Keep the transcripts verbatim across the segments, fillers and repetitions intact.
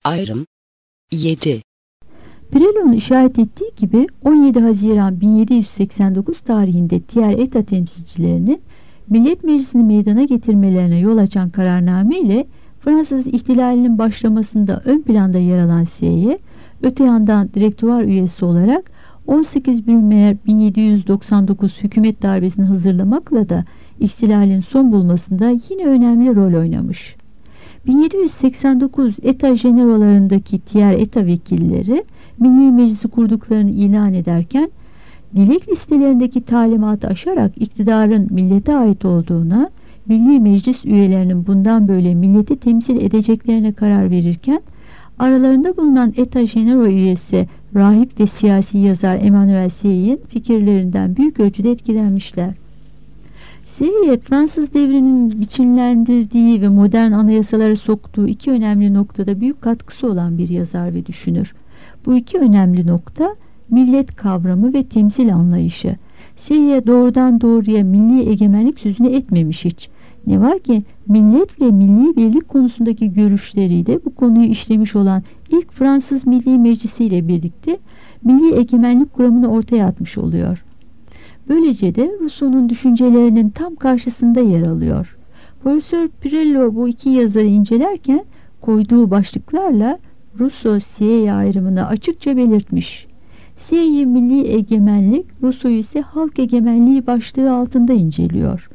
Ayrım yedi. Pirello'nun işaret ettiği gibi on yedi Haziran bin yedi yüz seksen dokuz tarihinde Tiers Etat temsilcilerinin Millet Meclisi'ni meydana getirmelerine yol açan kararname ile Fransız ihtilalinin başlamasında ön planda yer alan C I A, öte yandan direktüar üyesi olarak on sekiz Brumaire bin yedi yüz doksan dokuz hükümet darbesini hazırlamakla da ihtilalin son bulmasında yine önemli rol oynamış. bin yedi yüz seksen dokuz Etat General'larındaki Tiers Etat vekilleri Milli Meclisi kurduklarını ilan ederken dilek listelerindeki talimatı aşarak iktidarın millete ait olduğuna, Milli Meclis üyelerinin bundan böyle milleti temsil edeceklerine karar verirken, aralarında bulunan Etat General üyesi rahip ve siyasi yazar Emmanuel Sey'in fikirlerinden büyük ölçüde etkilenmişler. Sey, Fransız devrinin biçimlendirdiği ve modern anayasalara soktuğu iki önemli noktada büyük katkısı olan bir yazar ve düşünür. Bu iki önemli nokta millet kavramı ve temsil anlayışı. Sey doğrudan doğruya milli egemenlik sözünü etmemiş hiç. Ne var ki millet ve milli birlik konusundaki görüşleriyle bu konuyu işlemiş olan ilk Fransız Milli Meclisi ile birlikte milli egemenlik kuramını ortaya atmış oluyor. Böylece de Rousseau'nun düşüncelerinin tam karşısında yer alıyor. Profesör Pirello bu iki yazarı incelerken koyduğu başlıklarla Rousseau-C I A ayrımını açıkça belirtmiş. C I A milli egemenlik, Rousseau ise halk egemenliği başlığı altında inceliyor.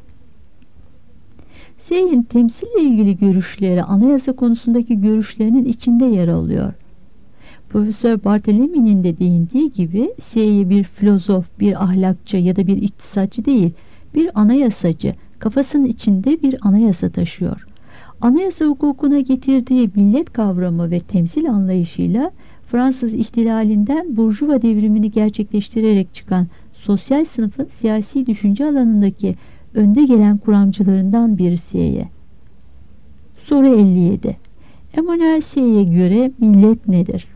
C I A'nin temsille ilgili görüşleri anayasa konusundaki görüşlerinin içinde yer alıyor. Profesör Barthélemy'nin de değindiği gibi C I A bir filozof, bir ahlakçı ya da bir iktisatçı değil, bir anayasacı, kafasının içinde bir anayasa taşıyor. Anayasa hukukuna getirdiği millet kavramı ve temsil anlayışıyla Fransız ihtilalinden Burjuva devrimini gerçekleştirerek çıkan sosyal sınıfın siyasi düşünce alanındaki önde gelen kuramcılarından birisi C I A. Soru elli yedi. Emmanuel Sey'e göre millet nedir?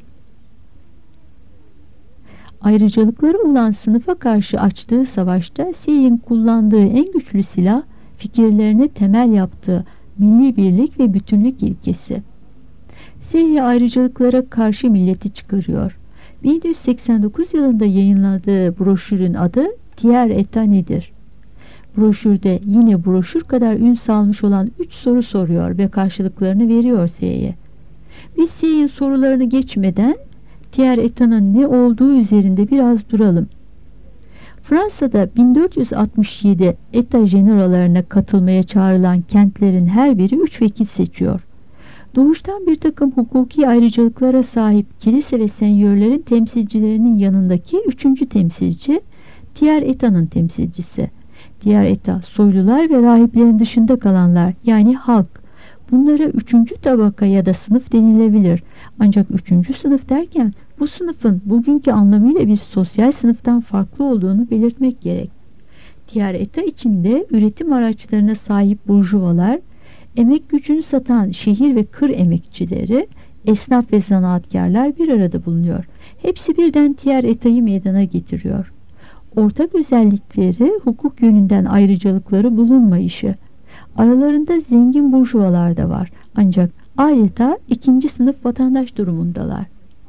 Ayrıcalıkları olan sınıfa karşı açtığı savaşta Sey'in kullandığı en güçlü silah, fikirlerine temel yaptığı milli birlik ve bütünlük ilkesi. Sey ayrıcalıklara karşı milleti çıkarıyor. bin yedi yüz seksen dokuz yılında yayınladığı broşürün adı Tiers Etat nedir? Broşürde yine broşür kadar ün salmış olan üç soru soruyor ve karşılıklarını veriyor Sey'e. Biz Sey'in sorularını geçmeden Tiers Etat'ın ne olduğu üzerinde biraz duralım. Fransa'da bin dört yüz altmış yedi Etat General'larına katılmaya çağrılan kentlerin her biri üç vekil seçiyor. Doğuştan bir takım hukuki ayrıcalıklara sahip kilise ve senyörlerin temsilcilerinin yanındaki üçüncü temsilci, Tiers Etat'ın temsilcisi. Tiers Etat, soylular ve rahiplerin dışında kalanlar, yani halk. Bunlara üçüncü tabaka ya da sınıf denilebilir. Ancak üçüncü sınıf derken bu sınıfın bugünkü anlamıyla bir sosyal sınıftan farklı olduğunu belirtmek gerek. Tiers Etat içinde üretim araçlarına sahip burjuvalar, emek gücünü satan şehir ve kır emekçileri, esnaf ve zanaatkarlar bir arada bulunuyor. Hepsi birden Tiers Etat'ı meydana getiriyor. Ortak özellikleri hukuk yönünden ayrıcalıkları bulunmayışı. Aralarında zengin burjuvalar da var. Ancak adeta ikinci sınıf vatandaş durumundalar.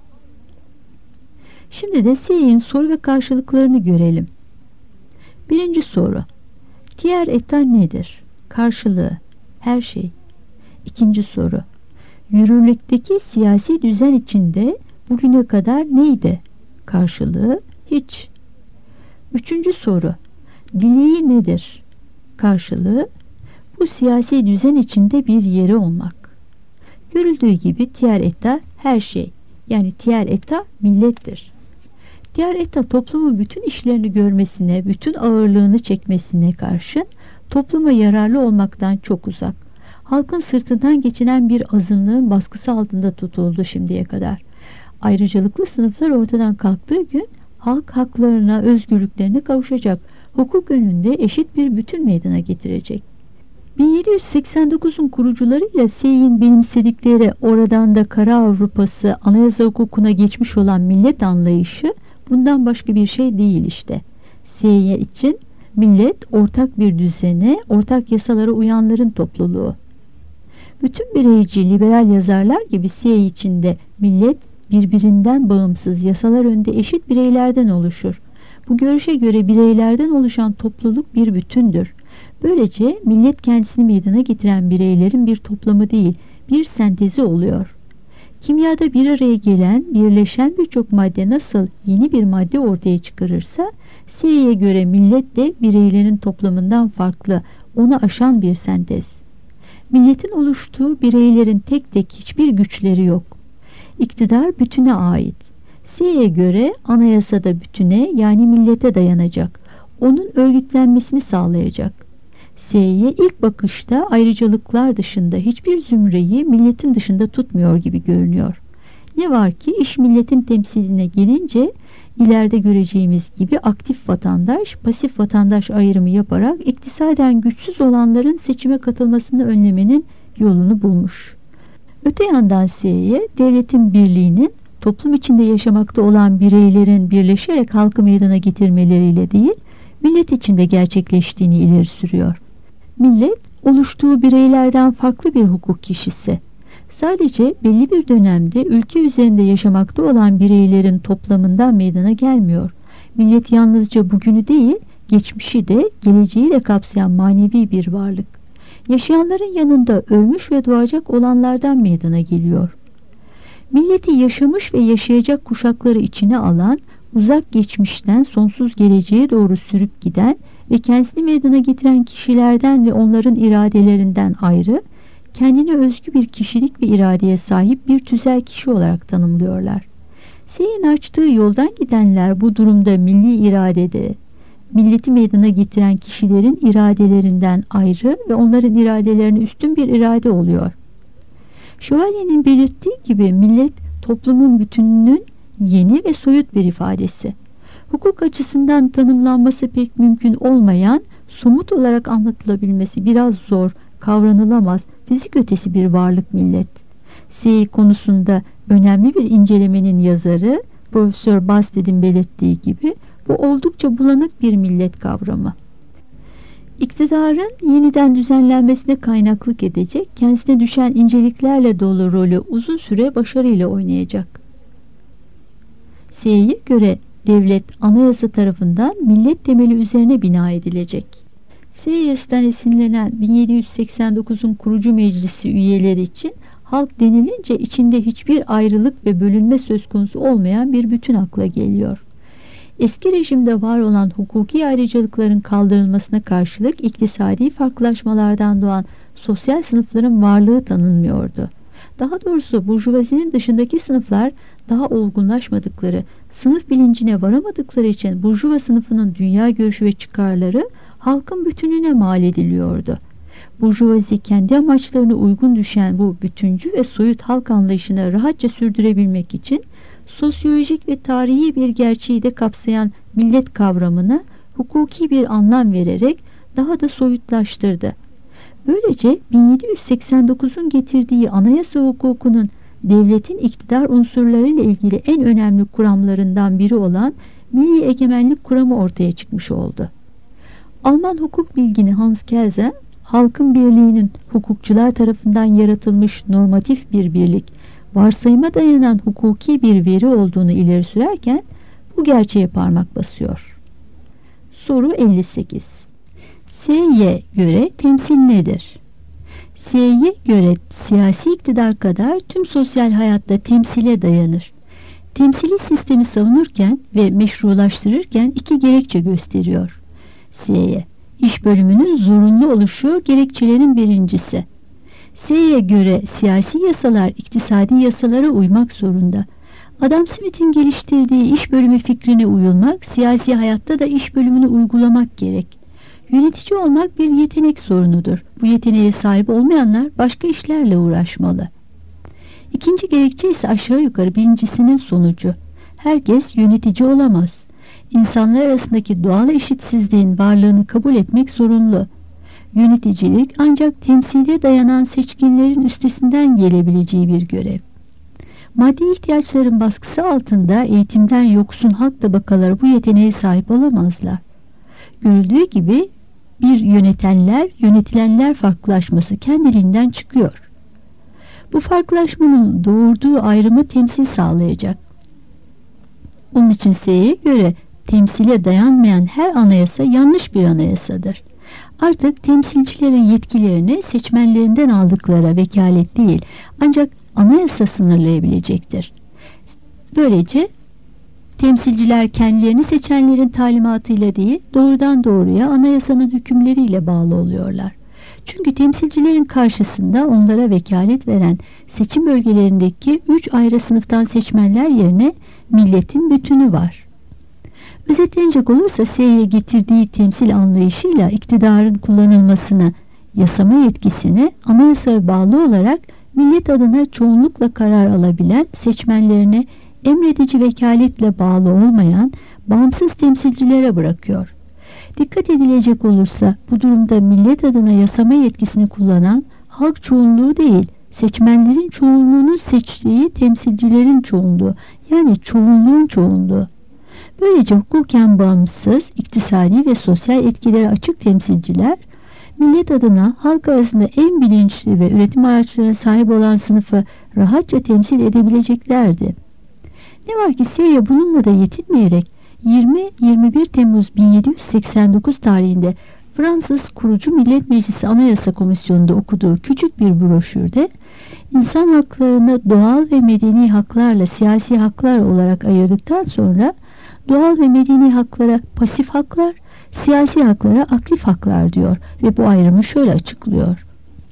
Şimdi de Sey'in soru ve karşılıklarını görelim. Birinci soru. Tiers Etat nedir? Karşılığı. Her şey. İkinci soru. Yürürlükteki siyasi düzen içinde bugüne kadar neydi? Karşılığı. Hiç. Üçüncü soru. Dileği nedir? Karşılığı. Bu siyasi düzen içinde bir yeri olmak. Görüldüğü gibi Tiers Etat her şey. Yani Tiers Etat millettir. Tiers Etat toplumun bütün işlerini görmesine, bütün ağırlığını çekmesine karşın topluma yararlı olmaktan çok uzak. Halkın sırtından geçinen bir azınlığın baskısı altında tutuldu şimdiye kadar. Ayrıcalıklı sınıflar ortadan kalktığı gün halk haklarına, özgürlüklerine kavuşacak. Hukuk önünde eşit bir bütün meydana getirecek. bin yedi yüz seksen dokuzun kurucularıyla Sey'in benimsedikleri oradan da Kara Avrupası anayasa hukukuna geçmiş olan millet anlayışı bundan başka bir şey değil işte. Sey için millet ortak bir düzene, ortak yasalara uyanların topluluğu. Bütün bireyci liberal yazarlar gibi C I A içinde millet birbirinden bağımsız, yasalar önünde eşit bireylerden oluşur. Bu görüşe göre bireylerden oluşan topluluk bir bütündür. Böylece millet kendisini meydana getiren bireylerin bir toplamı değil, bir sentezi oluyor. Kimyada bir araya gelen, birleşen birçok madde nasıl yeni bir madde ortaya çıkarırsa, C I A'ya göre millet de bireylerin toplamından farklı, onu aşan bir sentez. Milletin oluştuğu bireylerin tek tek hiçbir güçleri yok. İktidar bütüne ait. C I A'ya göre anayasada bütüne, yani millete dayanacak. Onun örgütlenmesini sağlayacak. C I A ilk bakışta ayrıcalıklar dışında hiçbir zümreyi milletin dışında tutmuyor gibi görünüyor. Ne var ki iş milletin temsiline gelince ileride göreceğimiz gibi aktif vatandaş, pasif vatandaş ayrımı yaparak iktisaden güçsüz olanların seçime katılmasını önlemenin yolunu bulmuş. Öte yandan C I A, devletin birliğinin toplum içinde yaşamakta olan bireylerin birleşerek halkı meydana getirmeleriyle değil, millet içinde gerçekleştiğini ileri sürüyor. Millet, oluştuğu bireylerden farklı bir hukuk kişisi. Sadece belli bir dönemde ülke üzerinde yaşamakta olan bireylerin toplamından meydana gelmiyor. Millet yalnızca bugünü değil, geçmişi de, geleceği de kapsayan manevi bir varlık. Yaşayanların yanında ölmüş ve doğacak olanlardan meydana geliyor. Milleti yaşamış ve yaşayacak kuşakları içine alan, uzak geçmişten sonsuz geleceğe doğru sürüp giden ve kendisini meydana getiren kişilerden ve onların iradelerinden ayrı, kendine özgü bir kişilik ve iradeye sahip bir tüzel kişi olarak tanımlıyorlar. C I A'nın açtığı yoldan gidenler bu durumda milli iradede, milleti meydana getiren kişilerin iradelerinden ayrı ve onların iradelerine üstün bir irade oluyor. Şövalyenin belirttiği gibi millet toplumun bütününün yeni ve soyut bir ifadesi. Hukuk açısından tanımlanması pek mümkün olmayan, somut olarak anlatılabilmesi biraz zor, kavranılamaz, fizik ötesi bir varlık millet. C I A konusunda önemli bir incelemenin yazarı Profesör Basted'in belirttiği gibi bu oldukça bulanık bir millet kavramı. İktidarın yeniden düzenlenmesine kaynaklık edecek, kendisine düşen inceliklerle dolu rolü uzun süre başarıyla oynayacak. C I A'ya göre devlet anayasa tarafından millet temeli üzerine bina edilecek. C I A'dan esinlenen bin yedi yüz seksen dokuzun kurucu meclisi üyeleri için halk denilince içinde hiçbir ayrılık ve bölünme söz konusu olmayan bir bütün akla geliyor. Eski rejimde var olan hukuki ayrıcalıkların kaldırılmasına karşılık iktisadi farklılaşmalardan doğan sosyal sınıfların varlığı tanınmıyordu. Daha doğrusu burjuvazinin dışındaki sınıflar daha olgunlaşmadıkları, sınıf bilincine varamadıkları için burjuva sınıfının dünya görüşü ve çıkarları halkın bütününe mal ediliyordu. Burjuvazi kendi amaçlarına uygun düşen bu bütüncü ve soyut halk anlayışını rahatça sürdürebilmek için sosyolojik ve tarihi bir gerçeği de kapsayan millet kavramına hukuki bir anlam vererek daha da soyutlaştırdı. Böylece bin yedi yüz seksen dokuzun getirdiği anayasa hukukunun devletin iktidar unsurlarıyla ilgili en önemli kuramlarından biri olan milli egemenlik kuramı ortaya çıkmış oldu. Alman hukuk bilgini Hans Kelsen, halkın birliğinin hukukçular tarafından yaratılmış normatif bir birlik, varsayıma dayanan hukuki bir veri olduğunu ileri sürerken bu gerçeğe parmak basıyor. Soru elli sekiz. C I A'ya göre temsil nedir? C I A'ya göre siyasi iktidar kadar tüm sosyal hayatta temsile dayanır. Temsili sistemi savunurken ve meşrulaştırırken iki gerekçe gösteriyor. C I A, iş bölümünün zorunlu oluşu gerekçelerin birincisi. C I A'ya göre siyasi yasalar iktisadi yasalara uymak zorunda. Adam Smith'in geliştirdiği iş bölümü fikrine uyulmak, siyasi hayatta da iş bölümünü uygulamak gerek. Yönetici olmak bir yetenek sorunudur. Bu yeteneğe sahip olmayanlar başka işlerle uğraşmalı. İkinci gerekçe ise aşağı yukarı birincisinin sonucu. Herkes yönetici olamaz. İnsanlar arasındaki doğal eşitsizliğin varlığını kabul etmek zorunlu. Yöneticilik ancak temsile dayanan seçkinlerin üstesinden gelebileceği bir görev. Maddi ihtiyaçların baskısı altında eğitimden yoksun halk tabakaları bu yeteneğe sahip olamazlar. Görüldüğü gibi bir yönetenler, yönetilenler farklılaşması kendiliğinden çıkıyor. Bu farklılaşmanın doğurduğu ayrımı temsil sağlayacak. Onun için S'ye göre temsile dayanmayan her anayasa yanlış bir anayasadır. Artık temsilcilerin yetkilerini seçmenlerinden aldıkları vekalet değil, ancak anayasa sınırlayabilecektir. Böylece temsilciler kendilerini seçenlerin talimatıyla değil, doğrudan doğruya anayasanın hükümleriyle bağlı oluyorlar. Çünkü temsilcilerin karşısında onlara vekalet veren seçim bölgelerindeki üç ayrı sınıftan seçmenler yerine milletin bütünü var. Özetlenecek olursa S'ye getirdiği temsil anlayışıyla iktidarın kullanılmasını, yasama yetkisini anayasaya bağlı olarak millet adına çoğunlukla karar alabilen seçmenlerine emredici vekaletle bağlı olmayan bağımsız temsilcilere bırakıyor. Dikkat edilecek olursa bu durumda millet adına yasama yetkisini kullanan halk çoğunluğu değil, seçmenlerin çoğunluğunu seçtiği temsilcilerin çoğunluğu, yani çoğunluğun çoğunluğu. Böylece hukuken bağımsız, iktisadi ve sosyal etkileri açık temsilciler, millet adına halk arasında en bilinçli ve üretim araçlarına sahip olan sınıfı rahatça temsil edebileceklerdi. Ne var ki S'ye bununla da yetinmeyerek yirmi yirmi bir Temmuz bin yedi yüz seksen dokuz tarihinde Fransız Kurucu Millet Meclisi Anayasa Komisyonu'nda okuduğu küçük bir broşürde insan haklarını doğal ve medeni haklarla siyasi haklar olarak ayırdıktan sonra doğal ve medeni haklara pasif haklar, siyasi haklara aktif haklar diyor ve bu ayrımı şöyle açıklıyor.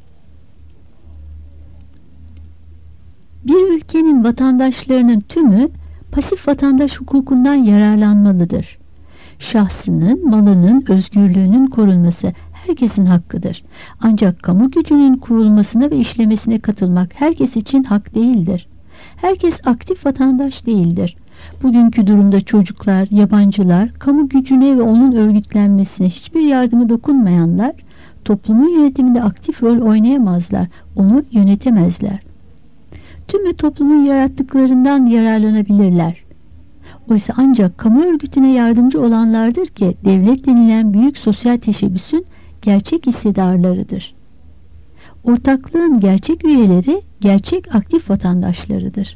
Bir ülkenin vatandaşlarının tümü pasif vatandaş hukukundan yararlanmalıdır. Şahsının, malının, özgürlüğünün korunması herkesin hakkıdır. Ancak kamu gücünün kurulmasına ve işlemesine katılmak herkes için hak değildir. Herkes aktif vatandaş değildir. Bugünkü durumda çocuklar, yabancılar, kamu gücüne ve onun örgütlenmesine hiçbir yardımı dokunmayanlar, toplumun yönetiminde aktif rol oynayamazlar, onu yönetemezler. Tümü toplumun yarattıklarından yararlanabilirler. Oysa ancak kamu örgütüne yardımcı olanlardır ki devlet denilen büyük sosyal teşebbüsün gerçek hissedarlarıdır. Ortaklığın gerçek üyeleri gerçek aktif vatandaşlarıdır.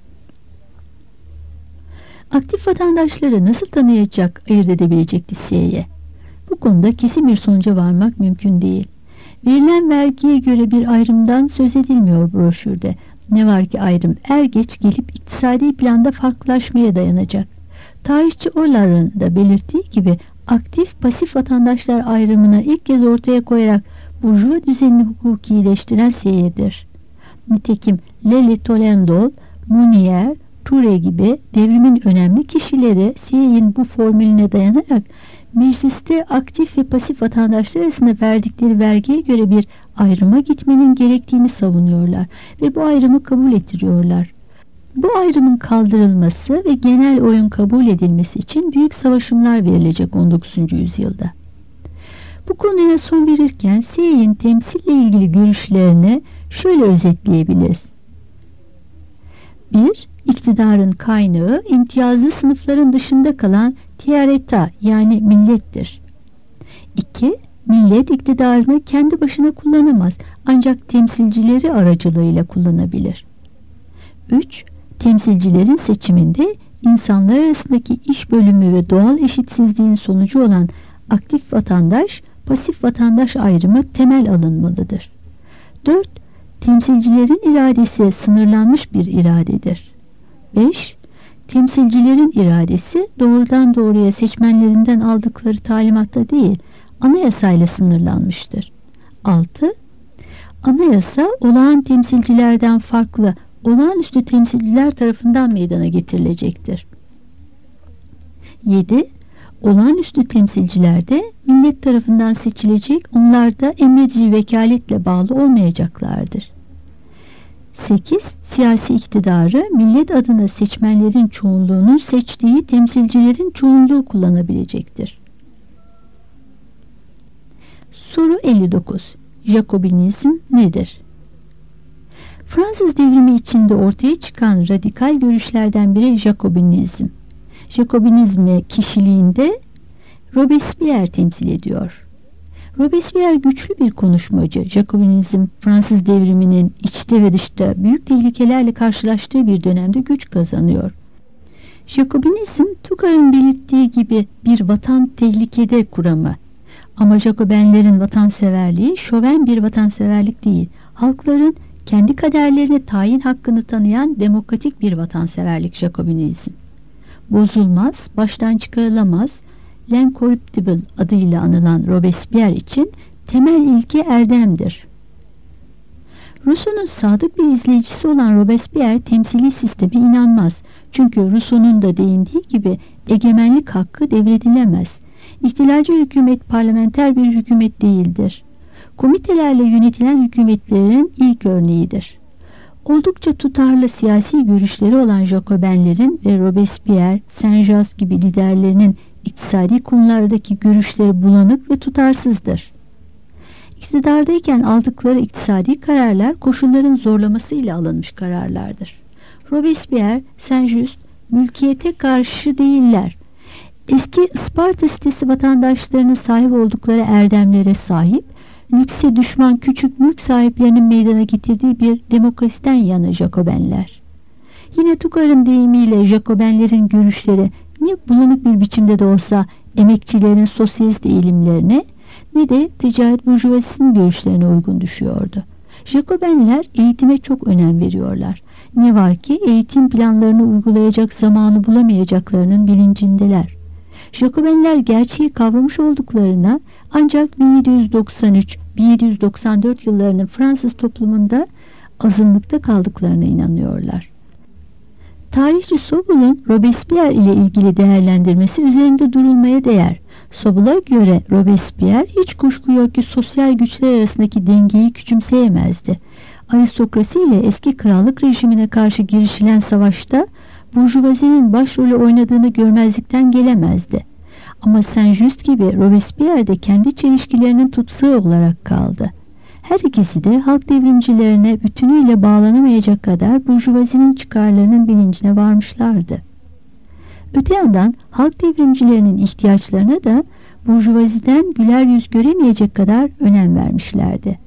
Aktif vatandaşları nasıl tanıyacak, ayırt edebilecekti S'ye? Bu konuda kesin bir sonuca varmak mümkün değil. Verilen vergiye göre bir ayrımdan söz edilmiyor broşürde. Ne var ki ayrım er geç gelip iktisadi planda farklılaşmaya dayanacak. Tarihçi Oller'ın da belirttiği gibi aktif pasif vatandaşlar ayrımını ilk kez ortaya koyarak burjuva düzenini hukukileştiren S'yedir. Nitekim Lely Tollendal, Mounier, Ture gibi devrimin önemli kişileri S'ye'nin bu formülüne dayanarak mecliste aktif ve pasif vatandaşlar arasında verdikleri vergiye göre bir ayrıma gitmenin gerektiğini savunuyorlar ve bu ayrımı kabul ettiriyorlar. Bu ayrımın kaldırılması ve genel oyun kabul edilmesi için büyük savaşımlar verilecek on dokuzuncu yüzyılda. Bu konuya son verirken S'ye'nin temsille ilgili görüşlerini şöyle özetleyebiliriz. bir İktidarın kaynağı imtiyazlı sınıfların dışında kalan tiareta yani millettir. iki Millet iktidarını kendi başına kullanamaz ancak temsilcileri aracılığıyla kullanabilir. üç Temsilcilerin seçiminde insanlar arasındaki iş bölümü ve doğal eşitsizliğin sonucu olan aktif vatandaş, pasif vatandaş ayrımı temel alınmalıdır. dört Temsilcilerin iradesi sınırlanmış bir iradedir. beş Temsilcilerin iradesi doğrudan doğruya seçmenlerinden aldıkları talimatta değil, anayasayla sınırlanmıştır. altı Anayasa olağan temsilcilerden farklı, olağanüstü temsilciler tarafından meydana getirilecektir. yedi Olağanüstü temsilciler de millet tarafından seçilecek, onlar da emredici vekaletle bağlı olmayacaklardır. sekiz Siyasi iktidarı millet adına seçmenlerin çoğunluğunun seçtiği temsilcilerin çoğunluğu kullanabilecektir. Soru elli dokuz. Jakobinizm nedir? Fransız devrimi içinde ortaya çıkan radikal görüşlerden biri Jakobinizm. Jakobinizmi kişiliğinde Robespierre temsil ediyor. Robespierre güçlü bir konuşmacı. Jacobinizm, Fransız devriminin içte ve dışta büyük tehlikelerle karşılaştığı bir dönemde güç kazanıyor. Jacobinizm, Tugar'ın belirttiği gibi bir vatan tehlikede kuramı. Ama Jacobenlerin vatanseverliği şoven bir vatanseverlik değil, halkların kendi kaderlerine tayin hakkını tanıyan demokratik bir vatanseverlik Jacobinizm. Bozulmaz, baştan çıkarılamaz, l'incorruptible adıyla anılan Robespierre için temel ilke erdemdir. Rousseau'nun sadık bir izleyicisi olan Robespierre temsili sisteme inanmaz. Çünkü Rousseau'nun da değindiği gibi egemenlik hakkı devredilemez. İhtilalci hükümet parlamenter bir hükümet değildir. Komitelerle yönetilen hükümetlerin ilk örneğidir. Oldukça tutarlı siyasi görüşleri olan Jacobenlerin ve Robespierre, Saint-Just gibi liderlerinin iktisadi konulardaki görüşleri bulanık ve tutarsızdır. İktidardayken aldıkları iktisadi kararlar koşulların zorlamasıyla alınmış kararlardır. Robespierre, Saint-Just mülkiyete karşı değiller. Eski Isparta sitesi vatandaşlarının sahip oldukları erdemlere sahip, lükse düşman küçük mülk sahiplerinin meydana getirdiği bir demokrasiden yana Jacobenler. Yine Tugar'ın deyimiyle Jacobenlerin görüşleri ne bulanık bir biçimde de olsa emekçilerin sosyalist eğilimlerine ne de ticaret burjuvazisinin görüşlerine uygun düşüyordu. Jacobenler eğitime çok önem veriyorlar. Ne var ki eğitim planlarını uygulayacak zamanı bulamayacaklarının bilincindeler. Jacobenler gerçeği kavramış olduklarına ancak bin yedi yüz doksan üç bin yedi yüz doksan dört yıllarının Fransız toplumunda azınlıkta kaldıklarına inanıyorlar. Tarihçi Sobel'ın Robespierre ile ilgili değerlendirmesi üzerinde durulmaya değer. Sobel'a göre Robespierre hiç kuşku yok ki sosyal güçler arasındaki dengeyi küçümseyemezdi. Aristokrasi ile eski krallık rejimine karşı girişilen savaşta burjuvazinin başrolü oynadığını görmezlikten gelemezdi. Ama Saint-Just gibi Robespierre de kendi çelişkilerinin tutsağı olarak kaldı. Her ikisi de halk devrimcilerine bütünüyle bağlanamayacak kadar burjuvazinin çıkarlarının bilincine varmışlardı. Öte yandan halk devrimcilerinin ihtiyaçlarına da burjuvaziden güler yüz göremeyecek kadar önem vermişlerdi.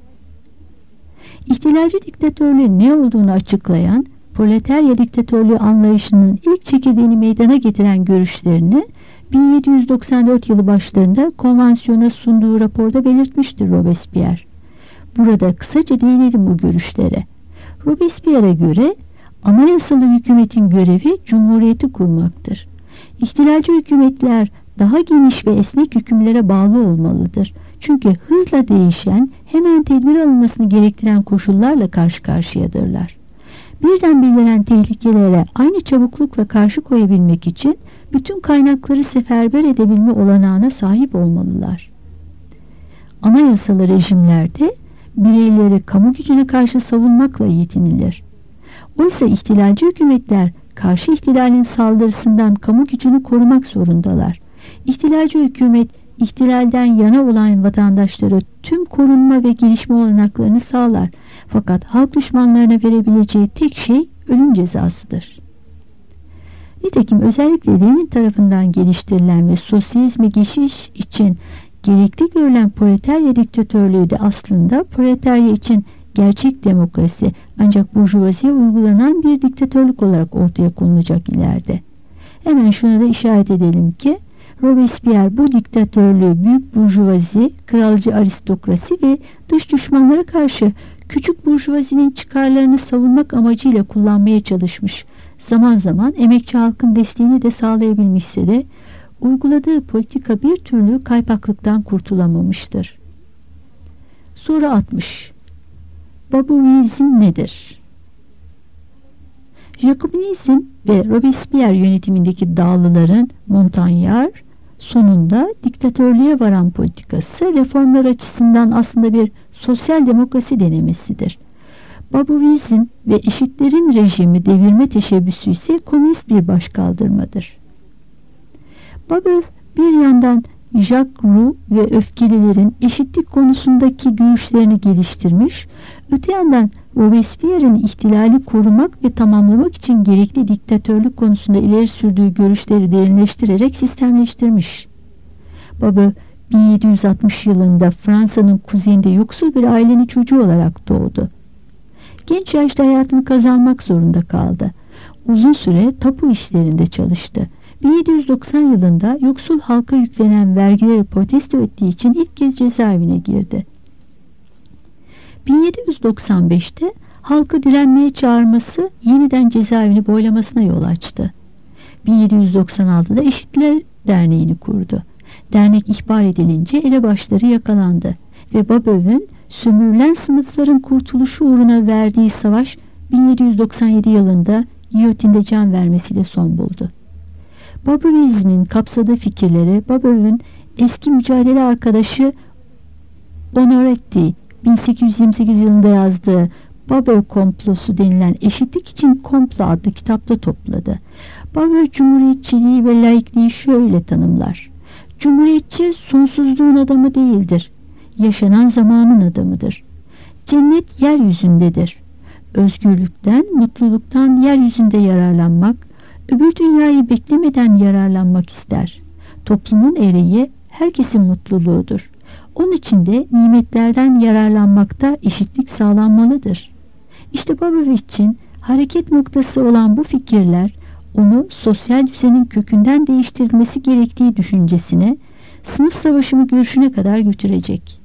İhtilalci diktatörlüğün ne olduğunu açıklayan, proletarya diktatörlüğü anlayışının ilk çekirdeğini meydana getiren görüşlerini bin yedi yüz doksan dört yılı başlarında konvansiyona sunduğu raporda belirtmiştir Robespierre. Burada kısaca değinelim bu görüşlere. Robespierre'e göre anayasalı hükümetin görevi cumhuriyeti kurmaktır. İhtilalci hükümetler daha geniş ve esnek hükümlere bağlı olmalıdır. Çünkü hızla değişen, hemen tedbir alınmasını gerektiren koşullarla karşı karşıyadırlar. Birden beliren tehlikelere aynı çabuklukla karşı koyabilmek için bütün kaynakları seferber edebilme olanağına sahip olmalılar. Anayasalı rejimlerde bireyleri kamu gücüne karşı savunmakla yetinilir. Oysa ihtilalci hükümetler karşı ihtilalin saldırısından kamu gücünü korumak zorundalar. İhtilalci hükümet ihtilalden yana olan vatandaşlara tüm korunma ve gelişme olanaklarını sağlar. Fakat halk düşmanlarına verebileceği tek şey ölüm cezasıdır. Nitekim özellikle Lenin tarafından geliştirilen ve sosyalizme geçiş için gerekli görülen proletarya diktatörlüğü de aslında proletarya için gerçek demokrasi ancak burjuvaziye uygulanan bir diktatörlük olarak ortaya konulacak ileride. Hemen şuna da işaret edelim ki Robespierre bu diktatörlüğü büyük burjuvazi, kralcı aristokrasi ve dış düşmanlara karşı küçük burjuvazinin çıkarlarını savunmak amacıyla kullanmaya çalışmış. Zaman zaman emekçi halkın desteğini de sağlayabilmişse de uyguladığı politika bir türlü kaypaklıktan kurtulamamıştır. Soru altmış. Babovizm nedir? Jacobinizm ve Robespierre yönetimindeki dağlıların Montagnard sonunda diktatörlüğe varan politikası reformlar açısından aslında bir sosyal demokrasi denemesidir. Babovizm ve eşitlerin rejimi devirme teşebbüsü ise komünist bir başkaldırmadır. Babeuf bir yandan Jacques Roux ve öfkelilerin eşitlik konusundaki görüşlerini geliştirmiş, öte yandan Robespierre'in ihtilali korumak ve tamamlamak için gerekli diktatörlük konusunda ileri sürdüğü görüşleri derinleştirerek sistemleştirmiş. Babeuf bin yedi yüz altmış yılında Fransa'nın kuzeyinde yoksul bir ailenin çocuğu olarak doğdu. Genç yaşta hayatını kazanmak zorunda kaldı. Uzun süre tapu işlerinde çalıştı. bin yedi yüz doksan yılında yoksul halka yüklenen vergileri protesto ettiği için ilk kez cezaevine girdi. bin yedi yüz doksan beşte halkı direnmeye çağırması yeniden cezaevini boylamasına yol açtı. bin yedi yüz doksan altıda Eşitler Derneği'ni kurdu. Dernek ihbar edilince elebaşları yakalandı ve Babeuf'ün sömürülen sınıfların kurtuluşu uğruna verdiği savaş bin yedi yüz doksan yedi yılında giyotinde can vermesiyle son buldu. Babeufizmin kapsadığı fikirleri Babeuf'ün eski mücadele arkadaşı Honoretti bin sekiz yüz yirmi sekiz yılında yazdığı Babeuf komplosu denilen Eşitlik için Komplo adlı kitapta topladı. Babeuf cumhuriyetçiliği ve laikliği şöyle tanımlar: Cumhuriyetçi sonsuzluğun adamı değildir. Yaşanan zamanın adamıdır. Cennet yeryüzündedir. Özgürlükten, mutluluktan yeryüzünde yararlanmak, öbür dünyayı beklemeden yararlanmak ister. Toplumun ereği herkesin mutluluğudur. Onun için de nimetlerden yararlanmakta eşitlik sağlanmalıdır. İşte Babeuf için hareket noktası olan bu fikirler onu sosyal düzenin kökünden değiştirilmesi gerektiği düşüncesine, sınıf savaşımı görüşüne kadar götürecek.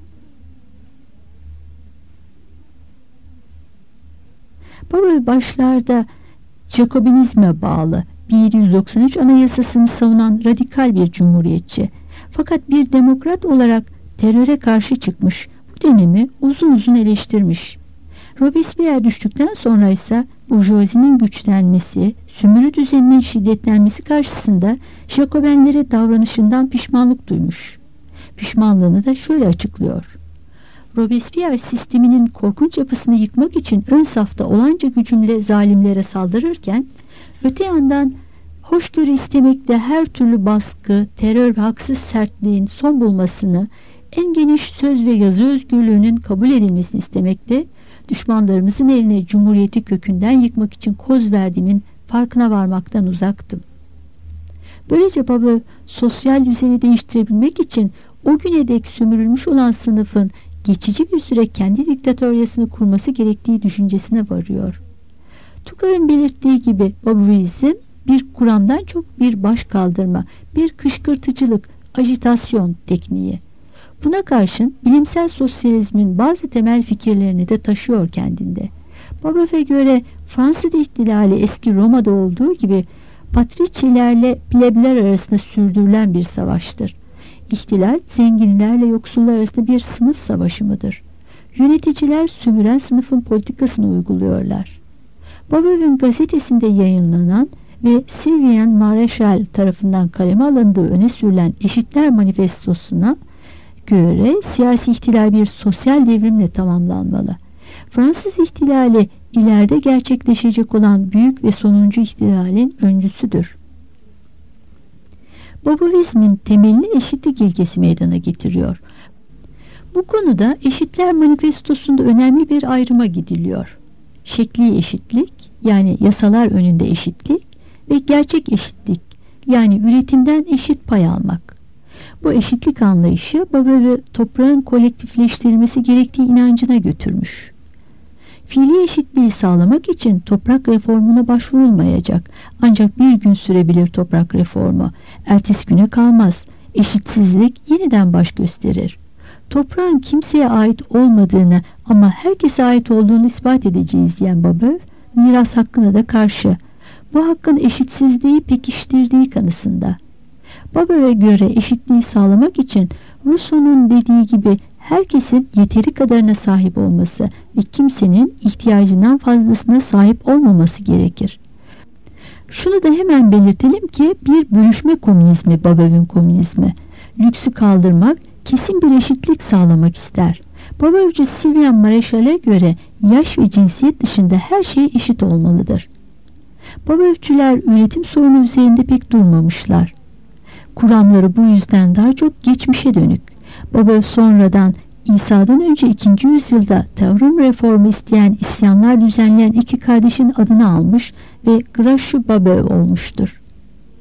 Babeuf başlarda Jacobinizme bağlı bin yedi yüz doksan üç Anayasasını savunan radikal bir cumhuriyetçi. Fakat bir demokrat olarak teröre karşı çıkmış, bu dönemi uzun uzun eleştirmiş. Robespierre düştükten sonra ise burjuvazinin güçlenmesi, sömürü düzeninin şiddetlenmesi karşısında Jacobenlere davranışından pişmanlık duymuş. Pişmanlığını da şöyle açıklıyor: Robespierre sisteminin korkunç yapısını yıkmak için ön safta olanca gücümle zalimlere saldırırken, öte yandan hoşgörü istemekle her türlü baskı, terör ve haksız sertliğin son bulmasını, en geniş söz ve yazı özgürlüğünün kabul edilmesini istemekte, düşmanlarımızın eline cumhuriyeti kökünden yıkmak için koz verdiğimin farkına varmaktan uzaktım. Böylece Babeuf, sosyal düzeni değiştirebilmek için o güne dek sömürülmüş olan sınıfın geçici bir süre kendi diktatöryasını kurması gerektiği düşüncesine varıyor. Tukar'ın belirttiği gibi Babeufizm bir kuramdan çok bir baş kaldırma, bir kışkırtıcılık, ajitasyon tekniği. Buna karşın bilimsel sosyalizmin bazı temel fikirlerini de taşıyor kendinde. Babeuf'e göre Fransız ihtilali eski Roma'da olduğu gibi patricilerle plebler arasında sürdürülen bir savaştır. İhtilal zenginlerle yoksullar arasında bir sınıf savaşı mıdır? Yöneticiler sömüren sınıfın politikasını uyguluyorlar. Babeuf'ün gazetesinde yayınlanan ve Sylvain Maréchal tarafından kaleme alındığı öne sürülen Eşitler Manifestosu'na göre siyasi ihtilal bir sosyal devrimle tamamlanmalı. Fransız ihtilali ileride gerçekleşecek olan büyük ve sonuncu ihtilalin öncüsüdür. Babeufizmin temelini eşitlik ilkesi meydana getiriyor. Bu konuda Eşitler Manifestosu'nda önemli bir ayrıma gidiliyor. Şekli eşitlik, yani yasalar önünde eşitlik ve gerçek eşitlik, yani üretimden eşit pay almak. Bu eşitlik anlayışı Babeuf'ü toprağın kolektifleştirilmesi gerektiği inancına götürmüş. Fiili eşitliği sağlamak için toprak reformuna başvurulmayacak. Ancak bir gün sürebilir toprak reformu. Ertesi güne kalmaz. Eşitsizlik yeniden baş gösterir. Toprağın kimseye ait olmadığını ama herkese ait olduğunu ispat edeceğiz diyen Babeuf, miras hakkına da karşı. Bu hakkın eşitsizliği pekiştirdiği kanısında. Babeuf'e göre eşitliği sağlamak için Rousseau'nun dediği gibi herkesin yeteri kadarına sahip olması ve kimsenin ihtiyacından fazlasına sahip olmaması gerekir. Şunu da hemen belirtelim ki bir bölüşme komünizmi Babeuf'ün komünizmi. Lüksü kaldırmak, kesin bir eşitlik sağlamak ister. Babeufçu Sylvain Maréchal'e göre yaş ve cinsiyet dışında her şey eşit olmalıdır. Babeufçüler üretim sorunu üzerinde pek durmamışlar. Kuramları bu yüzden daha çok geçmişe dönük. Babeuf sonradan İsa'dan önce ikinci yüzyılda tarım reformu isteyen isyanlar düzenleyen iki kardeşin adını almış ve Gracieux Babeuf olmuştur.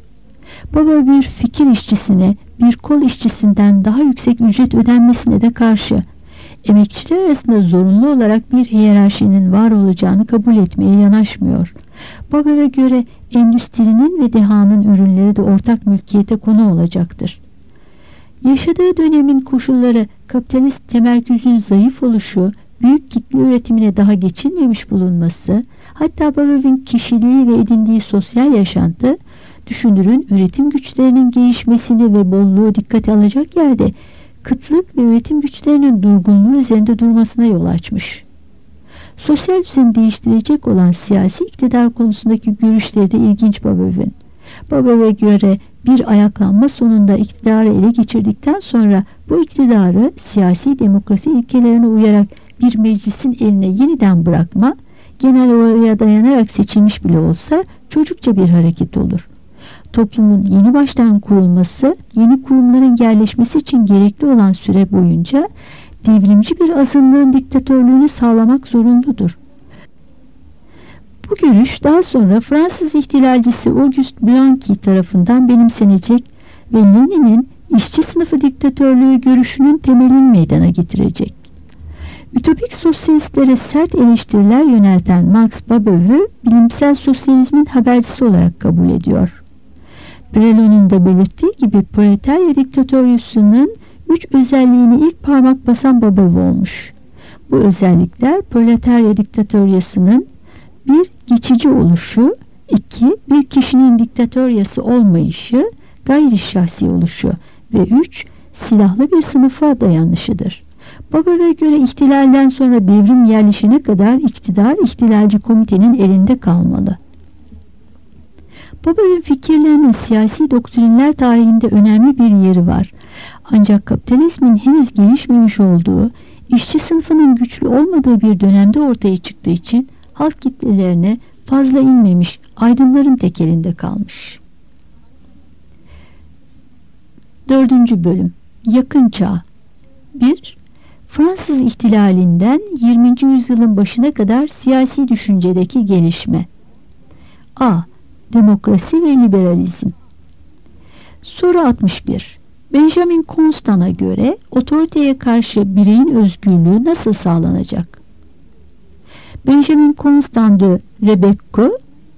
Baba bir fikir işçisine bir kol işçisinden daha yüksek ücret ödenmesine de karşı. Emekçiler arasında zorunlu olarak bir hiyerarşinin var olacağını kabul etmeye yanaşmıyor. Baba'ya göre endüstrinin ve dehanın ürünleri de ortak mülkiyete konu olacaktır. Yaşadığı dönemin koşulları, kapitalist temerküzün zayıf oluşu, büyük kitle üretimine daha geçilmemiş bulunması, hatta Baba'nın kişiliği ve edindiği sosyal yaşantı, düşünürün üretim güçlerinin gelişmesini ve bolluğu dikkate alacak yerde kıtlık ve üretim güçlerinin durgunluğu üzerinde durmasına yol açmış. Sosyal düzeni değiştirecek olan siyasi iktidar konusundaki görüşleri de ilginç Baba'nın. Baba'ya göre bir ayaklanma sonunda iktidarı ele geçirdikten sonra bu iktidarı siyasi demokrasi ilkelerine uyarak bir meclisin eline yeniden bırakma, genel oya dayanarak seçilmiş bile olsa çocukça bir hareket olur. Toplumun yeni baştan kurulması, yeni kurumların yerleşmesi için gerekli olan süre boyunca devrimci bir azınlığın diktatörlüğünü sağlamak zorunludur. Bu görüş daha sonra Fransız ihtilalcisi Auguste Blanqui tarafından benimsenecek ve Lenin'in işçi sınıfı diktatörlüğü görüşünün temelini meydana getirecek. Ütopik sosyalistlere sert eleştiriler yönelten Marx Babeuf'ü bilimsel sosyalizmin habercisi olarak kabul ediyor. Brelo'nun da belirttiği gibi proletarya diktatörlüğünün üç özelliğini ilk parmak basan Babeuf olmuş. Bu özellikler proletarya diktatöryasının bir geçici oluşu, iki bir kişinin diktatöryası olmayışı, gayri şahsi oluşu ve üç silahlı bir sınıfa dayanışıdır. Babeuf'e göre ihtilalden sonra devrim yerleşene kadar iktidar ihtilalci komitenin elinde kalmalı. Babeuf'ün fikirlerinin siyasi doktrinler tarihinde önemli bir yeri var. Ancak kapitalizmin henüz gelişmemiş olduğu, işçi sınıfının güçlü olmadığı bir dönemde ortaya çıktığı için halk kitlelerine fazla inmemiş, aydınların tekelinde kalmış. Dördüncü bölüm. Yakın Çağ. bir. Fransız ihtilalinden yirminci yüzyılın başına kadar siyasi düşüncedeki gelişme. A. Demokrasi ve liberalizm. Soru altmış bir. Benjamin Constant'a göre otoriteye karşı bireyin özgürlüğü nasıl sağlanacak? Benjamin Constant de Rebecca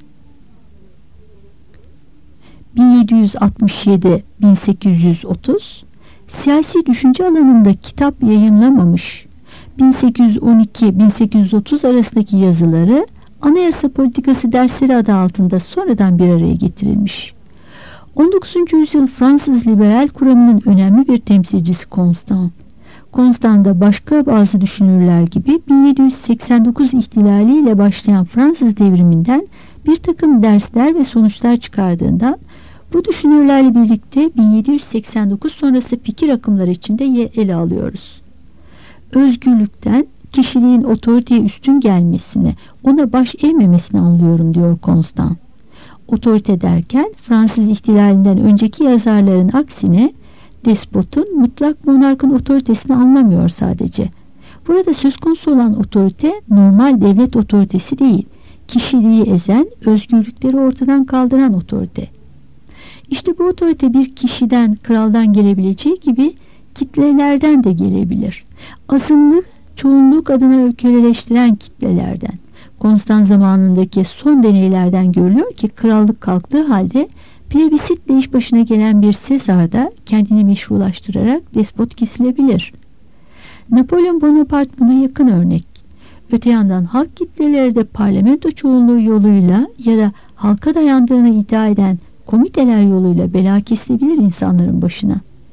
bin yedi yüz altmış yedi - bin sekiz yüz otuz siyasi düşünce alanında kitap yayımlamamış. bin sekiz yüz on iki - bin sekiz yüz otuz arasındaki yazıları Anayasa Politikası dersleri adı altında sonradan bir araya getirilmiş. on dokuzuncu yüzyıl Fransız liberal kuramının önemli bir temsilcisi Constant. Constant da başka bazı düşünürler gibi bin yedi yüz seksen dokuz ihtilaliyle başlayan Fransız devriminden bir takım dersler ve sonuçlar çıkardığından bu düşünürlerle birlikte bin yedi yüz seksen dokuz sonrası fikir akımları içinde ele alıyoruz. Özgürlükten kişiliğin otoriteye üstün gelmesini, ona baş eğmemesini anlıyorum diyor Constant. Otorite derken Fransız ihtilalinden önceki yazarların aksine despotun, mutlak monarkın otoritesini anlamıyor sadece. Burada söz konusu olan otorite normal devlet otoritesi değil, kişiliği ezen, özgürlükleri ortadan kaldıran otorite. İşte bu otorite bir kişiden, kraldan gelebileceği gibi kitlelerden de gelebilir. Azınlık, çoğunluk adına köleleştiren kitlelerden. Constant zamanındaki son deneylerden görülüyor ki krallık kalktığı halde plebisitle iş başına gelen bir Sezar da kendini meşrulaştırarak despot kesilebilir. Napolyon Bonaparte buna yakın örnek. Öte yandan halk kitleleri de parlamento çoğunluğu yoluyla ya da halka dayandığını iddia eden komiteler yoluyla bela kesilebilir insanların başına.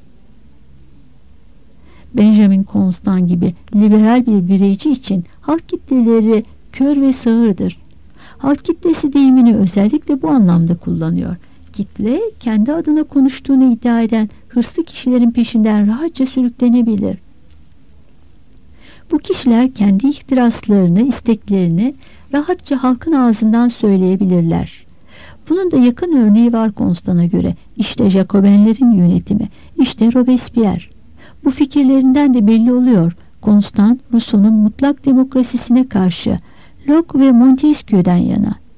Benjamin Constant gibi liberal bir bireyci için halk kitleleri kör ve sağırdır. Halk kitlesi deyimini özellikle bu anlamda kullanıyor. Kitle, kendi adına konuştuğunu iddia eden hırslı kişilerin peşinden rahatça sürüklenebilir. Bu kişiler kendi ihtiraslarını, isteklerini rahatça halkın ağzından söyleyebilirler. Bunun da yakın örneği var Constant'a göre. İşte Jacobenlerin yönetimi, işte Robespierre. Bu fikirlerinden de belli oluyor. Constant, Rousseau'nun mutlak demokrasisine karşı, Locke ve Montesquieu'den yana.